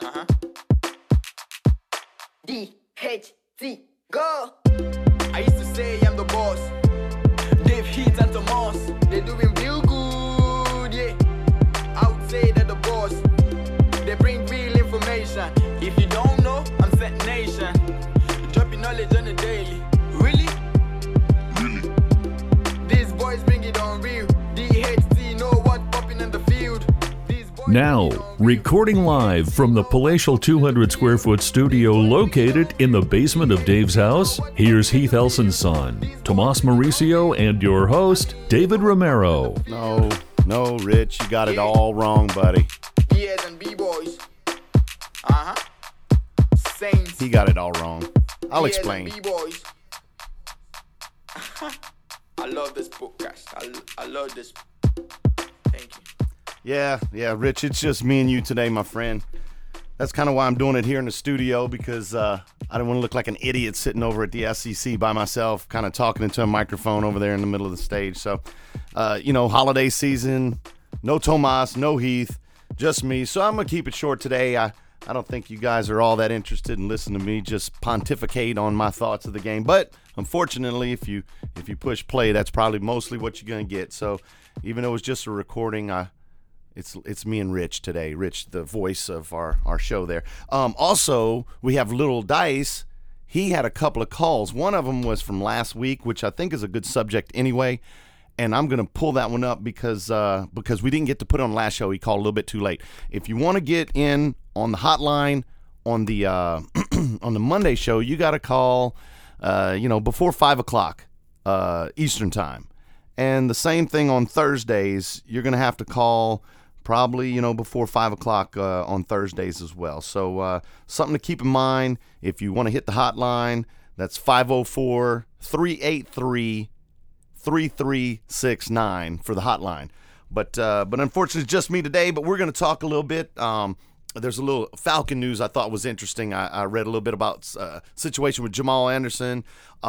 DHT, go! I used to say I'm the boss. Dave Heat and Tomas, they doing real good, yeah. I would say that the boss, they bring real information. If you don't know, I'm Set Nation. Dropping knowledge on the daily. Really? These boys bring it on real. DHT know what popping in the field. Now, recording live from the palatial 200 square foot studio located in the basement of Dave's house, here's Heath Elson's son, Tomas Mauricio, and your host, David Romero. No, Rich, you got it all wrong, buddy. Yes, and B-boys. Saints. He got it all wrong. I'll explain. B-boys. I love this podcast. I love this. Thank you. Yeah, Rich, it's just me and you today, my friend. That's kind of why I'm doing it here in the studio, because I don't want to look like an idiot sitting over at the SEC by myself, kind of talking into a microphone over there in the middle of the stage. So, holiday season, no Tomas, no Heath, just me. So I'm going to keep it short today. I don't think you guys are all that interested in listening to me just pontificate on my thoughts of the game. But unfortunately, if you push play, that's probably mostly what you're going to get. So even though it was just a recording, It's me and Rich today. Rich, the voice of our show there. Also, we have Little Dice. He had a couple of calls. One of them was from last week, which I think is a good subject anyway. And I'm going to pull that one up because we didn't get to put it on last show. He called a little bit too late. If you want to get in on the hotline on the on the Monday show, you got to call before 5 o'clock Eastern time. And the same thing on Thursdays. You're going to have to call probably, before 5 o'clock on Thursdays as well. So something to keep in mind. If you want to hit the hotline, that's 504-383-3369 for the hotline. But unfortunately, it's just me today. But we're going to talk a little bit. There's a little Falcon news I thought was interesting. I read a little bit about situation with Jamal Anderson.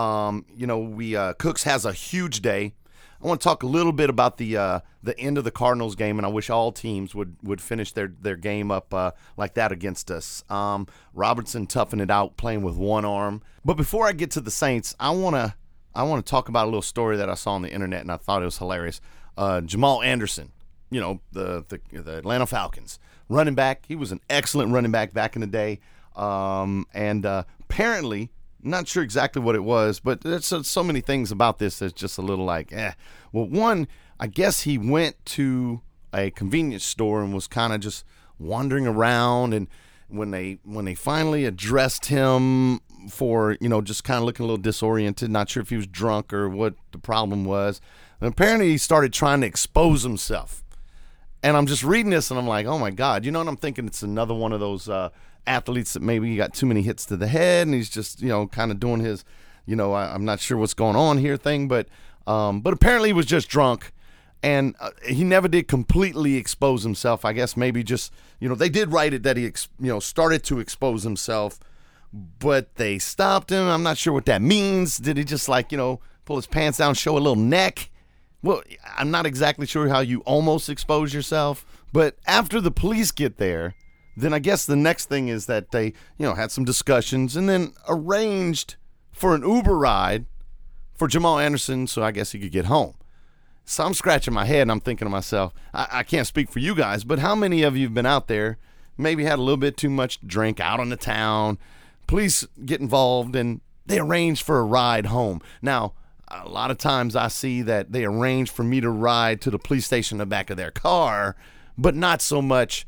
Cooks has a huge day. I want to talk a little bit about the end of the Cardinals game, and I wish all teams would finish their game up like that against us. Robertson toughing it out, playing with one arm. But before I get to the Saints, I want to talk about a little story that I saw on the internet, and I thought it was hilarious. Jamal Anderson, the Atlanta Falcons running back. He was an excellent running back in the day, and apparently. Not sure exactly what it was, but there's so many things about this that's just a little like, Well, one, I guess he went to a convenience store and was kind of just wandering around, and when they finally addressed him for, just kind of looking a little disoriented, not sure if he was drunk or what the problem was, and apparently he started trying to expose himself. And I'm just reading this, and I'm like, oh, my God. You know what I'm thinking? It's another one of those athletes that maybe he got too many hits to the head, and he's just, kind of doing his, I'm not sure what's going on here thing. But apparently he was just drunk, and he never did completely expose himself. I guess maybe just, they did write it that he, started to expose himself, but they stopped him. I'm not sure what that means. Did he just, pull his pants down, show a little neck? Well, I'm not exactly sure how you almost expose yourself, but after the police get there, then I guess the next thing is that they, had some discussions and then arranged for an Uber ride for Jamal Anderson so I guess he could get home. So I'm scratching my head and I'm thinking to myself, I can't speak for you guys, but how many of you have been out there, maybe had a little bit too much to drink out on the town, police get involved and they arrange for a ride home. Now, a lot of times I see that they arrange for me to ride to the police station in the back of their car, but not so much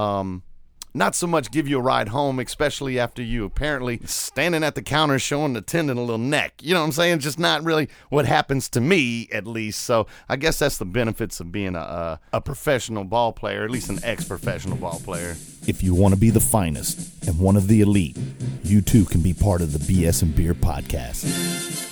give you a ride home, especially after you apparently standing at the counter showing the attendant a little neck. You know what I'm saying? Just not really what happens to me, at least. So I guess that's the benefits of being a professional ball player, at least an ex-professional ball player. If you want to be the finest and one of the elite, you too can be part of the BS and Beer podcast.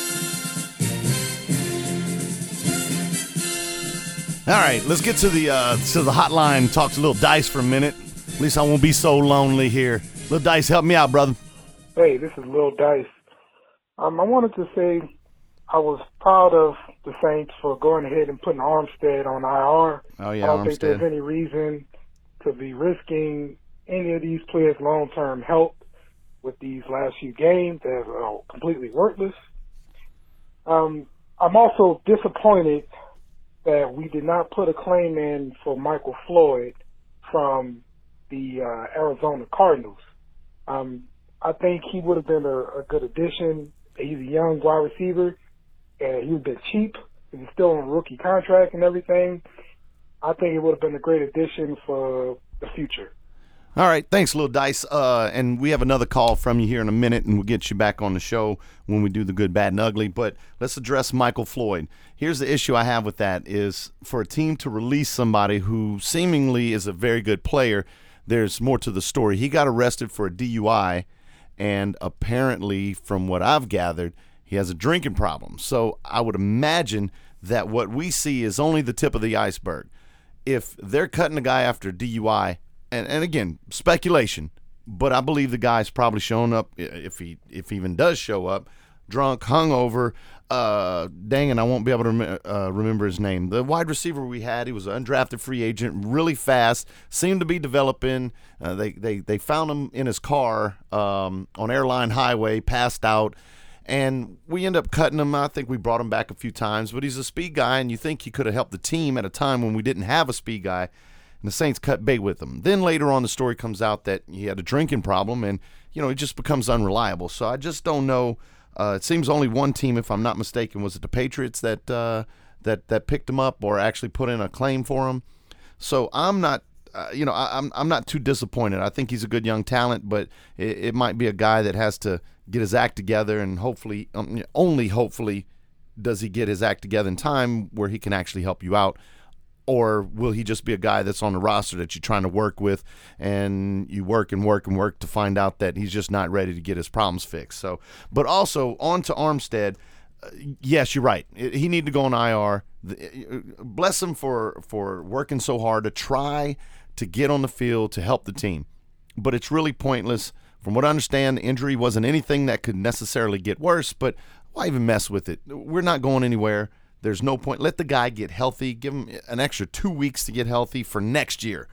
All right, let's get to the hotline. Talk to Little Dice for a minute. At least I won't be so lonely here. Little Dice, help me out, brother. Hey, this is Lil Dice. I wanted to say I was proud of the Saints for going ahead and putting Armstead on IR. Oh, yeah, I don't think Armstead. there's any reason to be risking any of these players' long-term health with these last few games as completely worthless. I'm also disappointed that we did not put a claim in for Michael Floyd from the Arizona Cardinals. I think he would have been a good addition. He's a young wide receiver, and he would have been cheap. He's still on a rookie contract and everything. I think it would have been a great addition for the future. All right, thanks, Lil Dice. And we have another call from you here in a minute, and we'll get you back on the show when we do the good, bad, and ugly. But let's address Michael Floyd. Here's the issue I have with that is for a team to release somebody who seemingly is a very good player, there's more to the story. He got arrested for a DUI, and apparently, from what I've gathered, he has a drinking problem. So I would imagine that what we see is only the tip of the iceberg. If they're cutting a guy after and again, speculation, but I believe the guy's probably shown up, if he even does show up, drunk, hungover. Dang it, I won't be able to remember his name. The wide receiver we had, he was an undrafted free agent, really fast, seemed to be developing. They found him in his car on Airline Highway, passed out, and we end up cutting him. I think we brought him back a few times, but he's a speed guy, and you think he could have helped the team at a time when we didn't have a speed guy. And the Saints cut bait with him. Then later on, the story comes out that he had a drinking problem, and he just becomes unreliable. So I just don't know. It seems only one team, if I'm not mistaken, was it the Patriots that picked him up or actually put in a claim for him. So I'm not, I'm not too disappointed. I think he's a good young talent, but it might be a guy that has to get his act together, and hopefully, only hopefully, does he get his act together in time where he can actually help you out. Or will he just be a guy that's on the roster that you're trying to work with, and you work and work and work to find out that he's just not ready to get his problems fixed? So, but also on to Armstead. Yes, you're right. He needed to go on IR. Bless him for working so hard to try to get on the field to help the team. But it's really pointless. From what I understand, the injury wasn't anything that could necessarily get worse, but why even mess with it? We're not going anywhere. There's no point. Let the guy get healthy. Give him an extra 2 weeks to get healthy for next year.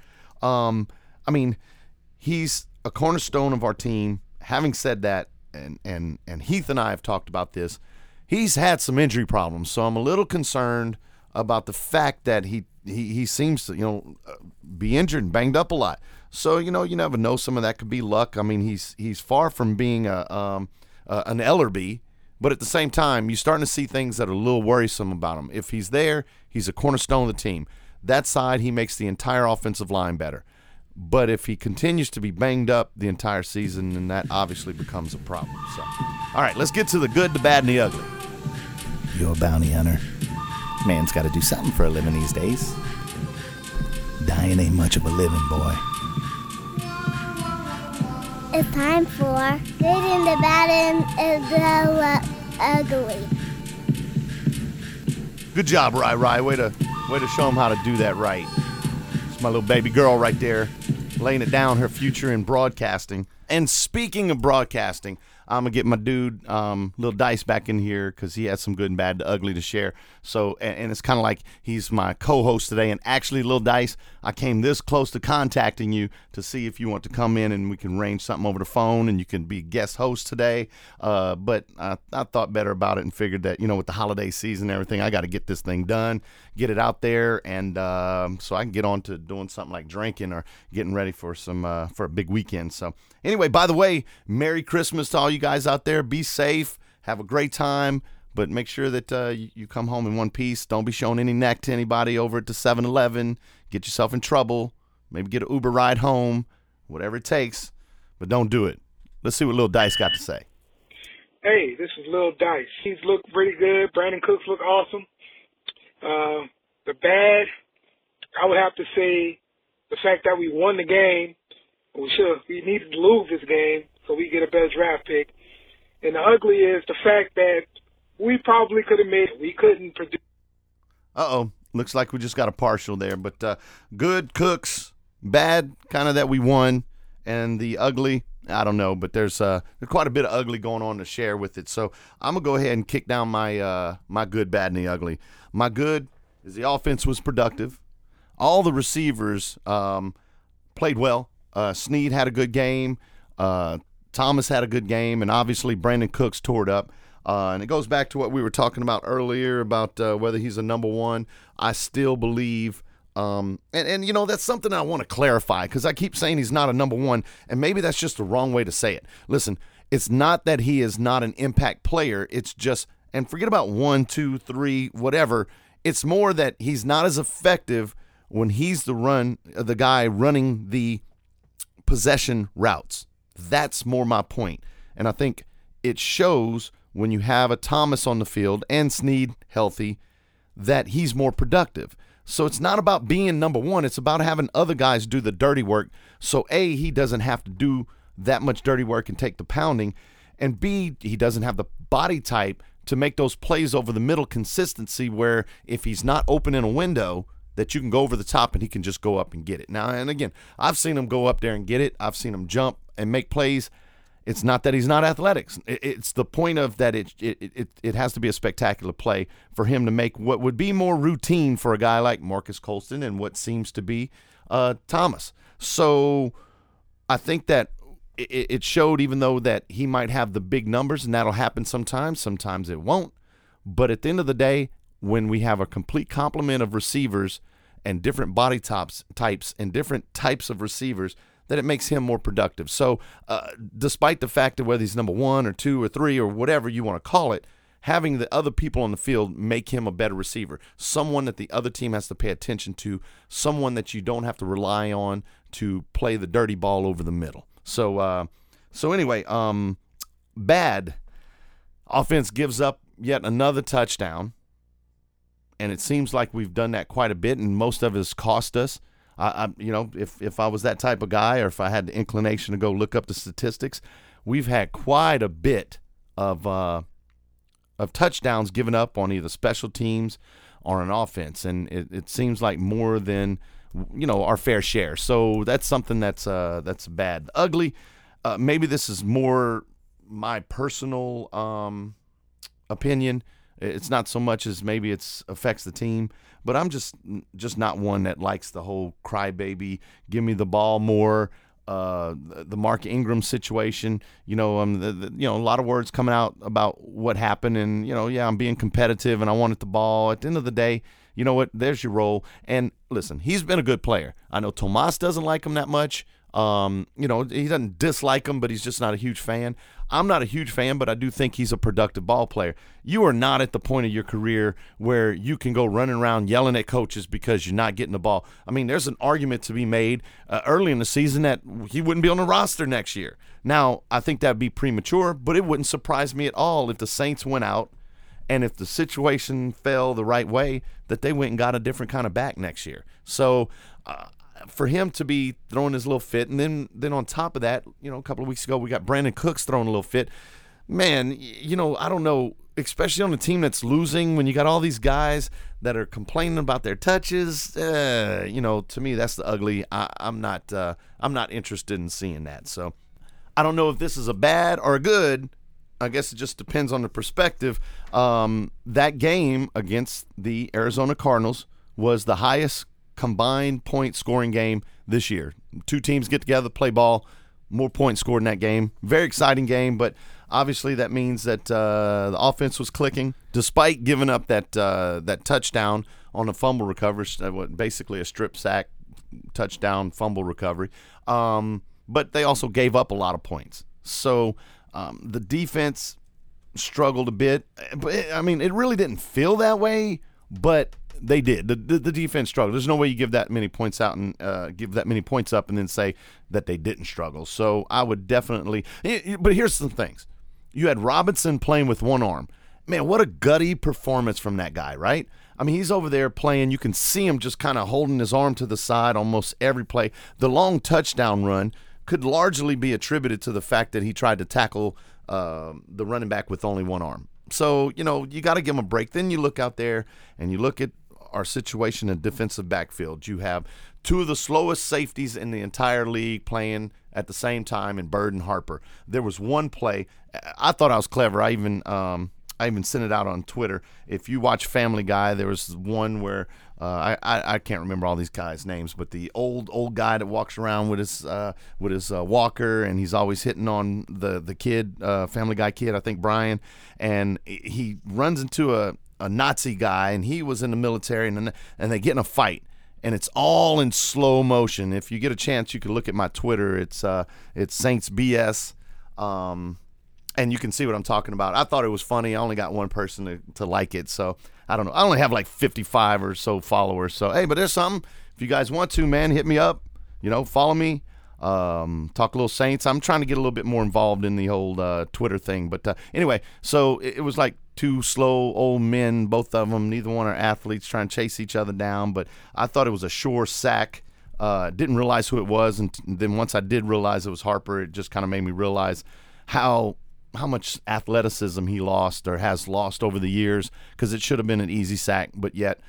He's a cornerstone of our team. Having said that, and Heath and I have talked about this, he's had some injury problems. So I'm a little concerned about the fact that he seems to be injured and banged up a lot. So you never know. Some of that could be luck. I mean, he's far from being an Ellerbe. But at the same time, you're starting to see things that are a little worrisome about him. If he's there, he's a cornerstone of the team. That side, he makes the entire offensive line better. But if he continues to be banged up the entire season, then that obviously becomes a problem. So, all right, let's get to the good, the bad, and the ugly. You're a bounty hunter. Man's got to do something for a living these days. Dying ain't much of a living, boy. It's time for Good and the Bad and the Ugly. Good job, Rai. Way to show him how to do that right. It's my little baby girl right there, laying it down, her future in broadcasting. And speaking of broadcasting, I'm going to get my dude, Lil Dice, back in here because he has some good and bad and ugly to share. So, and it's kind of like he's my co-host today. And actually, Lil Dice, I came this close to contacting you to see if you want to come in and we can arrange something over the phone and you can be guest host today. But I thought better about it and figured that, with the holiday season and everything, I got to get this thing done, get it out there, and so I can get on to doing something like drinking or getting ready for for a big weekend. So anyway, by the way, Merry Christmas to all you guys out there. Be safe. Have a great time. But make sure that you come home in one piece. Don't be showing any neck to anybody over at the 7-Eleven. Get yourself in trouble. Maybe get an Uber ride home. Whatever it takes. But don't do it. Let's see what Lil Dice got to say. Hey, this is Lil Dice. He's looked pretty good. Brandon Cooks look awesome. The bad, I would have to say the fact that we won the game. We needed to lose this game so we get a better draft pick. And the ugly is the fact that we probably could have made it. We couldn't produce. Uh-oh. Looks like we just got a partial there. But good, Cooks. Bad, kind of that we won. And the ugly, I don't know. But there's quite a bit of ugly going on to share with it. So I'm going to go ahead and kick down my good, bad, and the ugly. My good is the offense was productive. All the receivers played well. Snead had a good game. Thomas had a good game, and obviously Brandon Cooks tore it up. And it goes back to what we were talking about earlier about whether he's a number one. I still believe, and you know, that's something I want to clarify because I keep saying he's not a number one, and maybe that's just the wrong way to say it. Listen, it's not that he is not an impact player. It's just, and forget about 1, 2, 3, whatever. It's more that he's not as effective when he's the guy running the possession routes. That's more my point. And I think it shows when you have a Thomas on the field and Snead healthy that he's more productive. So it's not about being number one. It's about having other guys do the dirty work. So A, he doesn't have to do that much dirty work and take the pounding. And B, he doesn't have the body type to make those plays over the middle consistency where if he's not open in a window, that you can go over the top and he can just go up and get it. Now, and again, I've seen him go up there and get it. I've seen him jump and make plays. It's not that he's not athletic. It's the point of that it has to be a spectacular play for him to make what would be more routine for a guy like Marcus Colston and what seems to be Thomas. So I think that it showed, even though that he might have the big numbers, and that'll happen sometimes it won't. But at the end of the day, when we have a complete complement of receivers and different body types and different types of receivers, that it makes him more productive. So despite the fact that whether he's number 1 or 2 or 3 or whatever you want to call it, having the other people on the field make him a better receiver, someone that the other team has to pay attention to, someone that you don't have to rely on to play the dirty ball over the middle. So anyway, bad offense gives up yet another touchdown, and it seems like we've done that quite a bit, and most of it has cost us. If I was that type of guy, or if I had the inclination to go look up the statistics, we've had quite a bit of touchdowns given up on either special teams or an offense, and it seems like more than our fair share. So that's something that's bad. Ugly. Maybe this is more my personal opinion. It's not so much as maybe it affects the team, but I'm just not one that likes the whole crybaby, give me the ball more, the Mark Ingram situation. A lot of words coming out about what happened, and I'm being competitive and I wanted the ball. At the end of the day, you know what? There's your role. And listen, he's been a good player. I know Tomas doesn't like him that much. He doesn't dislike him, but he's just not a huge fan. I'm not a huge fan, but I do think he's a productive ball player. You are not at the point of your career where you can go running around yelling at coaches because you're not getting the ball. I mean, there's an argument to be made early in the season that he wouldn't be on the roster next year. Now, I think that would be premature, but it wouldn't surprise me at all if the Saints went out and if the situation fell the right way, that they went and got a different kind of back next year. So, for him to be throwing his little fit, and then on top of that, a couple of weeks ago we got Brandon Cooks throwing a little fit. Man, I don't know, especially on a team that's losing, when you got all these guys that are complaining about their touches. To me that's the ugly. I'm not interested in seeing that. So I don't know if this is a bad or a good. I guess it just depends on the perspective. That game against the Arizona Cardinals was the highest combined point scoring game this year. Two teams get together, play ball, more points scored in that game. Very exciting game, but obviously that means that the offense was clicking despite giving up that touchdown on a fumble recovery, basically a strip sack touchdown fumble recovery. But they also gave up a lot of points. So the defense struggled a bit. But I mean, it really didn't feel that way, but they did. The defense struggled. There's no way you give that many points out and give that many points up and then say that they didn't struggle. So I would definitely. But here's some things. You had Robinson playing with one arm. Man, what a gutty performance from that guy, right? I mean, he's over there playing. You can see him just kind of holding his arm to the side almost every play. The long touchdown run could largely be attributed to the fact that he tried to tackle the running back with only one arm. So, you got to give him a break. Then you look out there and you look at our situation in defensive backfield. You have two of the slowest safeties in the entire league playing at the same time in Bird and Harper. There was one play. I thought I was clever. I even I even sent it out on Twitter. If you watch Family Guy, there was one where I can't remember all these guys' names, but the old guy that walks around with his walker, and he's always hitting on the kid, Family Guy kid, I think Brian, and he runs into a Nazi guy, and he was in the military, and they get in a fight. And it's all in slow motion. If you get a chance, you can look at my Twitter. It's Saints BS, and you can see what I'm talking about. I thought it was funny. I only got one person to like it, so I don't know. I only have like 55 or so followers. So hey, but there's something. If you guys want to, man, hit me up. Follow me. Talk a little Saints. I'm trying to get a little bit more involved in the whole Twitter thing. But anyway, so it was like two slow old men, both of them. Neither one are athletes, trying to chase each other down. But I thought it was a sure sack. Didn't realize who it was, and then once I did realize it was Harper, it just kind of made me realize how much athleticism he lost or has lost over the years, because it should have been an easy sack, but yet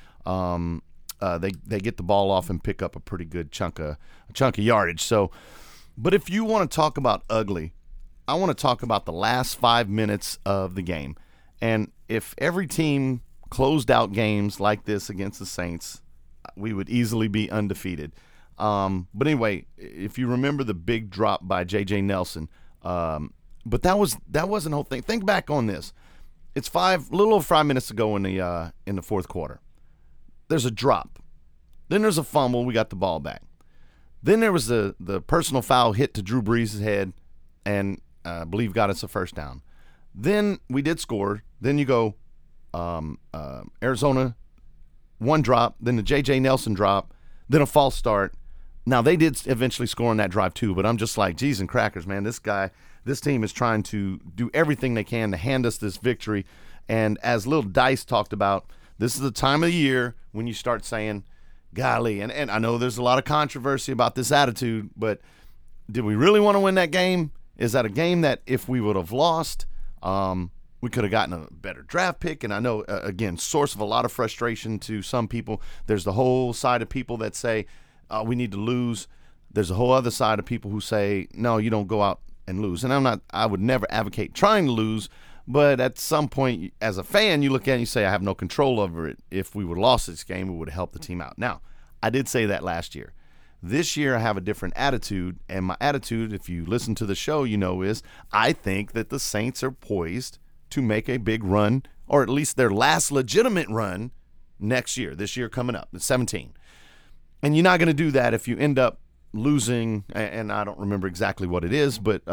they get the ball off and pick up a pretty good chunk of yardage. So, but if you want to talk about ugly, I want to talk about the last 5 minutes of the game. And if every team closed out games like this against the Saints, we would easily be undefeated. But anyway, if you remember the big drop by J.J. Nelson, but that wasn't the whole thing. Think back on this. It's a little over 5 minutes ago in the fourth quarter. There's a drop. Then there's a fumble. We got the ball back. Then there was the personal foul hit to Drew Brees' head, and I believe got us a first down. Then we did score. Then you go Arizona, one drop, then the J.J. Nelson drop, then a false start. Now, they did eventually score on that drive too, but I'm just like, geez and crackers, man, this team is trying to do everything they can to hand us this victory. And as Lil Dice talked about, this is the time of the year when you start saying, golly, and I know there's a lot of controversy about this attitude, but did we really want to win that game? Is that a game that if we would have lost, we could have gotten a better draft pick? And I know, again, source of a lot of frustration to some people. There's the whole side of people that say, we need to lose. There's a whole other side of people who say, no, you don't go out and lose. And I would never advocate trying to lose, but at some point, as a fan, you look at it and you say, I have no control over it. If we would have lost this game, it would have helped the team out. Now, I did say that last year. This year, I have a different attitude, and my attitude, if you listen to the show, is I think that the Saints are poised to make a big run, or at least their last legitimate run next year, this year coming up, it's 17. And you're not going to do that if you end up losing, and I don't remember exactly what it is, but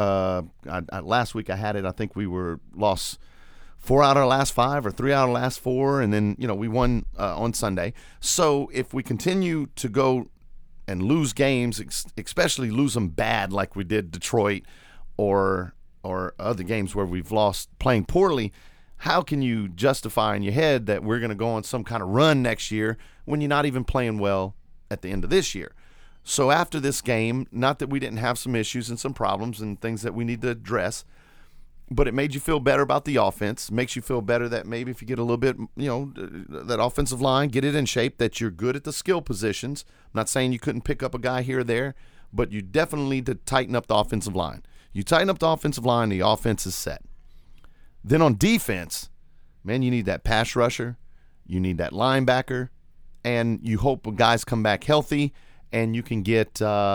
last week I had it. I think we lost 4 out of our last 5 or 3 out of the last 4, and then we won on Sunday. So if we continue to go and lose games, especially lose them bad like we did Detroit or other games where we've lost playing poorly, how can you justify in your head that we're going to go on some kind of run next year when you're not even playing well at the end of this year? So after this game, not that we didn't have some issues and some problems and things that we need to address, but it made you feel better about the offense. Makes you feel better that maybe if you get a little bit, that offensive line, get it in shape, that you're good at the skill positions. I'm not saying you couldn't pick up a guy here or there, but you definitely need to tighten up the offensive line. You tighten up the offensive line, the offense is set. Then on defense, man, you need that pass rusher. You need that linebacker. And you hope guys come back healthy and you can get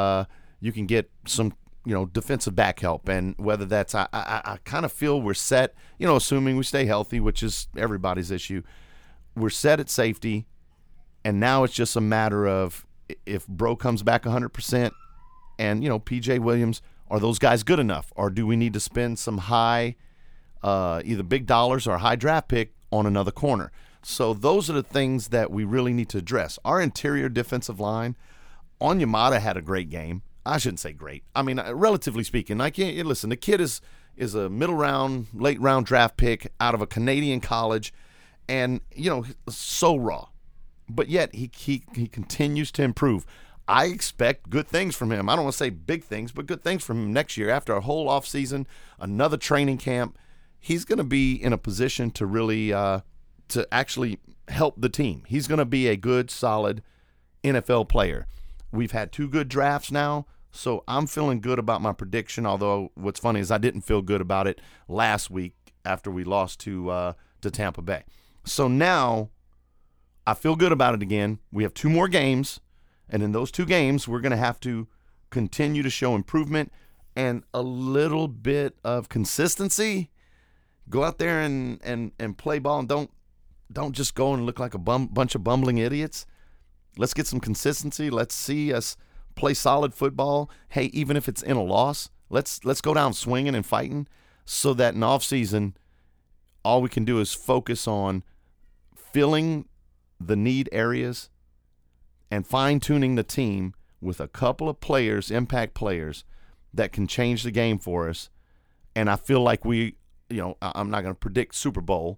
some defensive back help. And whether that's, I kind of feel we're set, assuming we stay healthy, which is everybody's issue. We're set at safety, and now it's just a matter of if Bro comes back 100% and, P.J. Williams, are those guys good enough? Or do we need to spend some high, either big dollars or a high draft pick on another corner? So those are the things that we really need to address. Our interior defensive line, Onyemata had a great game. I shouldn't say great. I mean, relatively speaking, listen, the kid is a middle round, late round draft pick out of a Canadian college, and so raw. But yet he continues to improve. I expect good things from him. I don't want to say big things, but good things from him next year. After a whole off season, another training camp, he's going to be in a position to really to actually help the team. He's going to be a good, solid NFL player. We've had 2 good drafts now, so I'm feeling good about my prediction, although what's funny is I didn't feel good about it last week after we lost to to Tampa Bay. So now I feel good about it again. We have 2 more games, and in those 2 games, we're going to have to continue to show improvement and a little bit of consistency. Go out there and play ball, and don't just go and look like a bunch of bumbling idiots. Let's get some consistency. Let's see us play solid football. Hey, even if it's in a loss, let's go down swinging and fighting, so that in off season, all we can do is focus on filling the need areas and fine-tuning the team with a couple of players, impact players, that can change the game for us. And I feel like I'm not going to predict Super Bowl,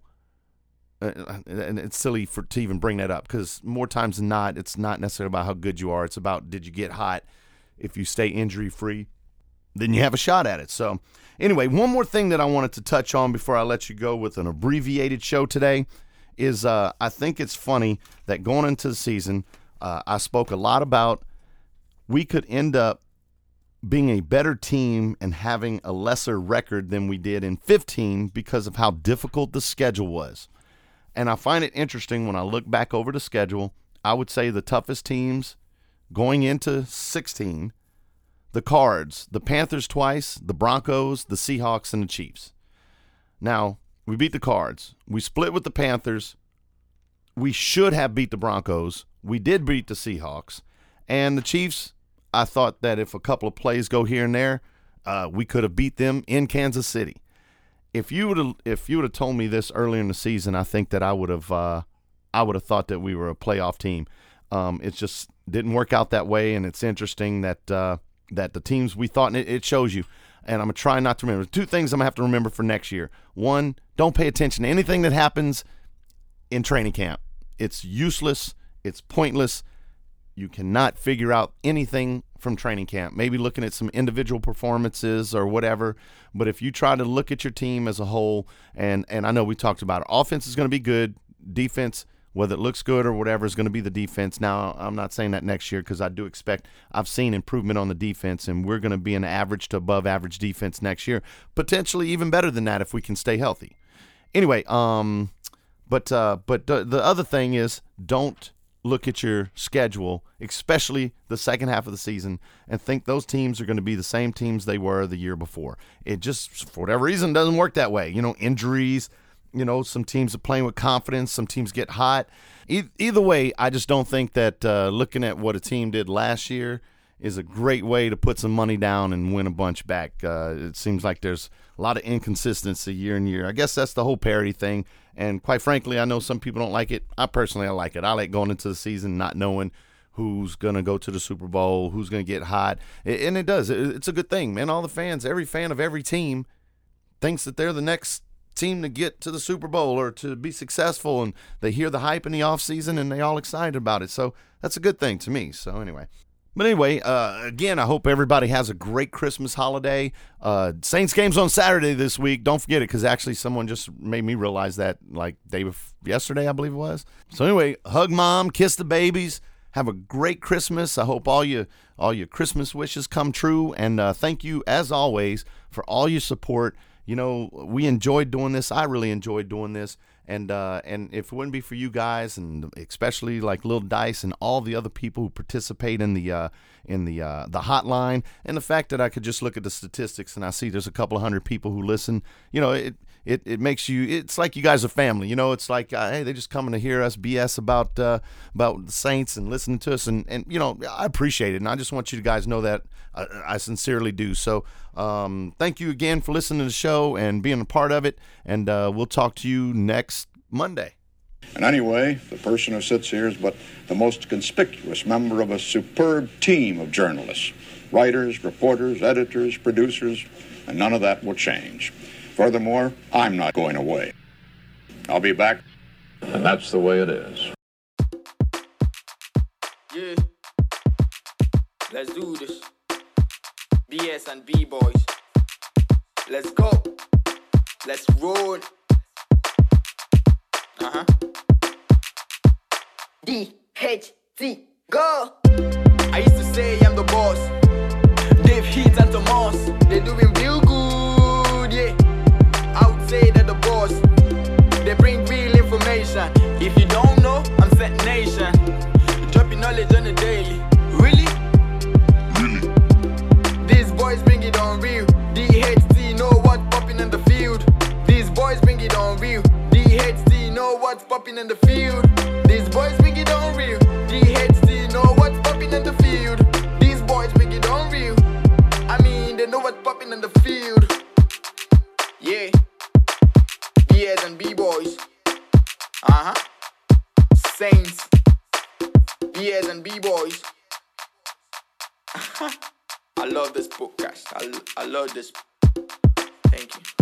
and it's silly to even bring that up, because more times than not, it's not necessarily about how good you are. It's about, did you get hot? If you stay injury-free, then you have a shot at it. So anyway, one more thing that I wanted to touch on before I let you go with an abbreviated show today is I think it's funny that going into the season, I spoke a lot about we could end up being a better team and having a lesser record than we did in 15 because of how difficult the schedule was. And I find it interesting when I look back over the schedule. I would say the toughest teams going into 16, the Cards, the Panthers twice, the Broncos, the Seahawks, and the Chiefs. Now, we beat the Cards. We split with the Panthers. We should have beat the Broncos. We did beat the Seahawks. And the Chiefs, I thought that if a couple of plays go here and there, we could have beat them in Kansas City. If you would have told me this earlier in the season, I think that I would have thought that we were a playoff team. It just didn't work out that way, and it's interesting that the teams we thought, and it shows you. And I'm gonna try not to remember 2 things I'm gonna have to remember for next year. 1, don't pay attention to anything that happens in training camp. It's useless. It's pointless. You cannot figure out anything from training camp. Maybe looking at some individual performances or whatever. But if you try to look at your team as a whole, and I know we talked about it, offense is going to be good. Defense, whether it looks good or whatever, is going to be the defense. Now, I'm not saying that next year, because I do expect – I've seen improvement on the defense, and we're going to be an average to above average defense next year. Potentially even better than that if we can stay healthy. Anyway, but the other thing is, don't look at your schedule, especially the second half of the season, and think those teams are going to be the same teams they were the year before. It just, for whatever reason, doesn't work that way. Injuries, some teams are playing with confidence, some teams get hot. Either way, I just don't think that looking at what a team did last year is a great way to put some money down and win a bunch back. It seems like there's a lot of inconsistency year in year. I guess that's the whole parity thing. And quite frankly, I know some people don't like it. I like it. I like going into the season not knowing who's going to go to the Super Bowl, who's going to get hot. And it does. It's a good thing, man. All the fans, every fan of every team thinks that they're the next team to get to the Super Bowl or to be successful, and they hear the hype in the offseason and they all excited about it. So that's a good thing to me. So anyway. But anyway, again, I hope everybody has a great Christmas holiday. Saints game's on Saturday this week. Don't forget it, because actually someone just made me realize that yesterday, I believe it was. So anyway, hug mom, kiss the babies. Have a great Christmas. I hope all your Christmas wishes come true. And thank you, as always, for all your support. We enjoyed doing this. I really enjoyed doing this. And if it wouldn't be for you guys, and especially like Lil Dice and all the other people who participate in the hotline, and the fact that I could just look at the statistics and I see there's a couple of hundred people who listen, it makes you, it's like you guys are family. It's like, hey, they're just coming to hear us BS about the Saints and listening to us, and I appreciate it, and I just want you guys to know that I sincerely do. So thank you again for listening to the show and being a part of it, and we'll talk to you next Monday. And anyway, the person who sits here is but the most conspicuous member of a superb team of journalists, writers, reporters, editors, producers, and none of that will change. Furthermore, I'm not going away. I'll be back, and that's the way it is. Yeah, let's do this. BS and B-boys. Let's go. Let's roll. DHT, go. I used to say I'm the boss. Dave Heat and Tomas, they doing real good, yeah. I would say that the boss, they bring it on real. DHT know what's popping in the field. These boys bring it on real. DHT know what's popping in the field. These boys bring it on real. DHT know what's popping in the field. These boys bring it on real. I mean, they know what's popping in the field. Yeah. BS and B-boys. Saints. BS and B-boys. I love this podcast. I love this. Thank you.